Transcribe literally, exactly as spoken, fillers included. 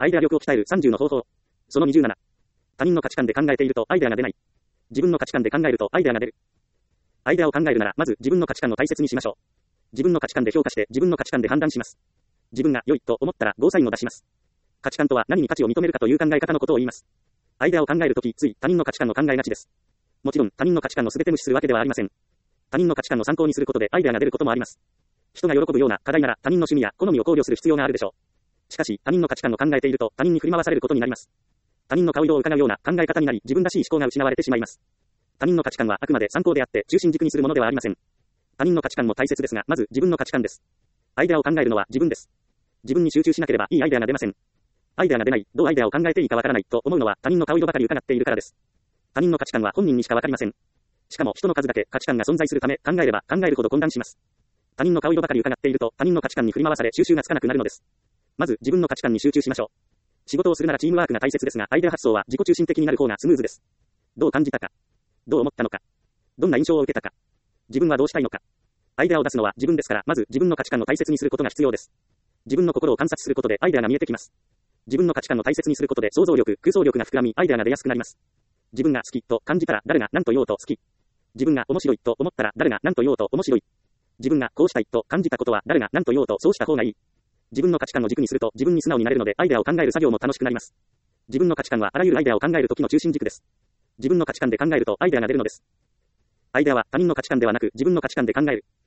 アイデア力を鍛えるさんじゅうの方法。そのにじゅうなな。他人の価値観で考えているとアイデアが出ない。自分の価値観で考えるとアイデアが出る。アイデアを考えるなら、まず自分の価値観を大切にしましょう。自分の価値観で評価して自分の価値観で判断します。自分が良いと思ったらゴーサインを出します。価値観とは何に価値を認めるかという考え方のことを言います。アイデアを考えるとき、つい他人の価値観を考えがちです。もちろん他人の価値観を全て無視するわけではありません。他人の価値観を参考にすることでアイデアが出ることもあります。人が喜ぶような課題なら他人の趣味や好みを考慮する必要があるでしょう。しかし他人の価値観を考えていると他人に振り回されることになります。他人の顔色を伺うような考え方になり自分らしい思考が失われてしまいます。他人の価値観はあくまで参考であって中心軸にするものではありません。他人の価値観も大切ですが、まず自分の価値観です。アイデアを考えるのは自分です。自分に集中しなければいいアイデアが出ません。アイデアが出ない、どうアイデアを考えていいかわからないと思うのは他人の顔色ばかり伺っているからです。他人の価値観は本人にしかわかりません。しかも人の数だけ価値観が存在するため考えれば考えるほど混乱します。他人の顔色ばかり伺っていると他人の価値観に振り回され収集がつかなくなるのです。まず自分の価値観に集中しましょう。仕事をするならチームワークが大切ですが、アイデア発想は自己中心的になる方がスムーズです。どう感じたか、どう思ったのか、どんな印象を受けたか、自分はどうしたいのか。アイデアを出すのは自分ですから、まず自分の価値観を大切にすることが必要です。自分の心を観察することでアイデアが見えてきます。自分の価値観を大切にすることで想像力、空想力が膨らみアイデアが出やすくなります。自分が好きと感じたら誰が何と言おうと好き。自分が面白いと思ったら誰が何と言おうと面白い。自分がこうしたいと感じたことは誰が何と言おうとそうした方がいい。自分の価値観を軸にすると自分に素直になれるのでアイデアを考える作業も楽しくなります。自分の価値観はあらゆるアイデアを考える時の中心軸です。自分の価値観で考えるとアイデアが出るのです。アイデアは他人の価値観ではなく自分の価値観で考える。